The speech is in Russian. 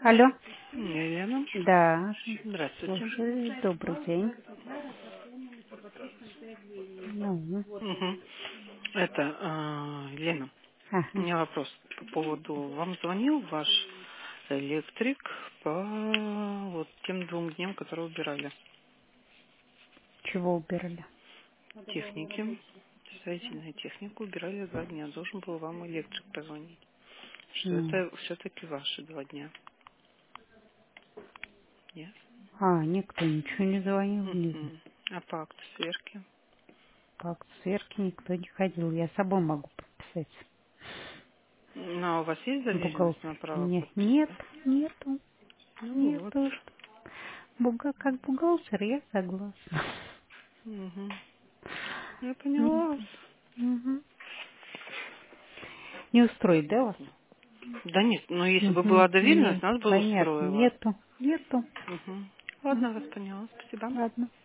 Алло. Елена. Да. Здравствуйте. Слушай, добрый день. Ну. Угу. Это, Елена, у Ага. меня вопрос по поводу... Вам звонил ваш электрик по вот тем 2 дням, которые убирали? Чего убирали? Техники. Строительная техника убирали 2 дня. Должен был вам электрик позвонить. Что Ну. это все-таки ваши 2 дня. Нет? Никто ничего не звонил. Не знаю. Угу. А по акту сверки? По сверке никто не ходил. Я собой могу подписать. Ну, а у вас есть доверенность на Бухгалтер. право Нет, подписи? нету. Ну вот. Нету. Как бухгалтер я согласна. Угу. Я поняла вас. Угу. Не устроит, да, вас? Да нет, но если бы Угу. была доверенность, Нет, нас бы понятно. устроило. Нету. Угу. Ладно, вас поняла. Спасибо. Ладно.